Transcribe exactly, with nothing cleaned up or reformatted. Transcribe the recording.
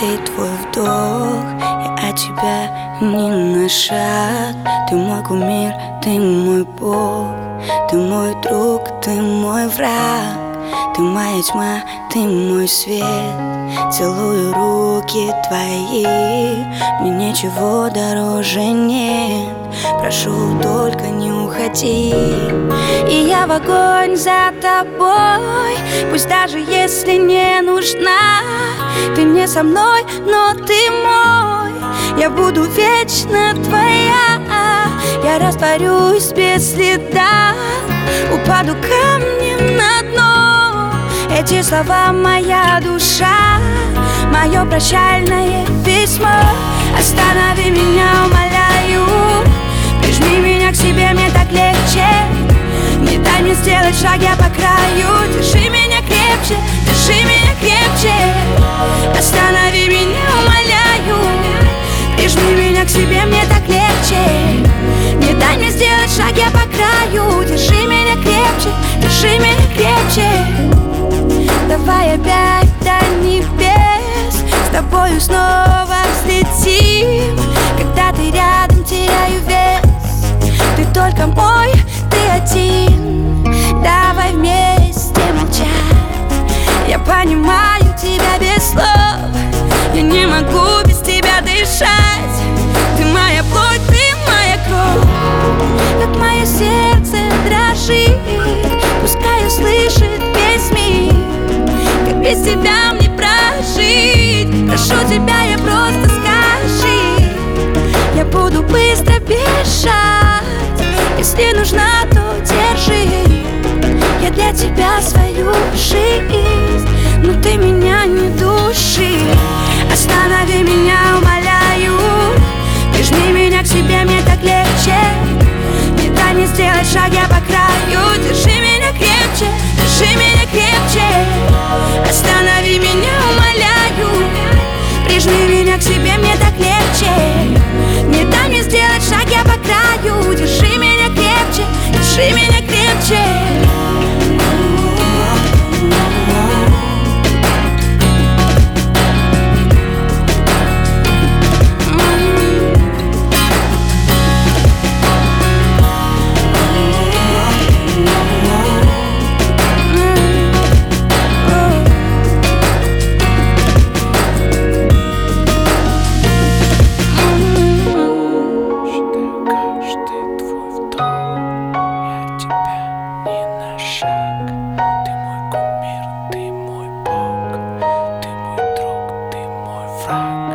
каждый твой вдох. Я от тебя ни на шаг. Ты мой кумир, ты мой бог. Ты мой друг, ты мой враг. Ты моя тьма, ты мой свет. Целую руки твои, мне ничего дороже нет. Прошу, только не уходи. И я в огонь за тобой, пусть даже если не нужна. Ты не со мной, но ты мой. Я буду вечно твоя. Я растворюсь без следа, упаду камнем на дно. Эти слова моя душа, мое прощальное письмо. Останови меня, умоляю, прижми меня к себе, мне так легче. Не дай мне сделать шаг, я по краю. Держи меня крепче, держи меня крепче. Останови меня, умоляю, прижми меня к себе, мне так легче. Не дай мне сделать шаг, я по краю. Держи меня крепче, держи меня крепче. Давай опять до небес, с тобою снова взлетим. Когда ты рядом, теряю вес. Ты только мой, ты один. Давай вместе молчать. Я понимаю тебя без слов. Я не могу без тебя дышать. Ты моя плоть, ты моя кровь. Как мое сердце дрожит, пускай услышит весь мир. Как без тебя мне прожить. Прошу тебя, я просто скажи. Я буду быстро бежать. Если нужна, то держи. Я для тебя свою жизнь, но ты меня не души. Останови меня, умоляю, прижми меня к себе, мне так легче. Не дай мне сделать шаг, я по краю. Держи меня крепче, держи меня крепче. Останови меня, умоляю, прижми меня к себе, мне так легче. Не дай мне сделать шаг, я по краю. Держи меня крепче, держи меня крепче. Ты мой кумир, ты мой бог. Ты мой друг, ты мой враг.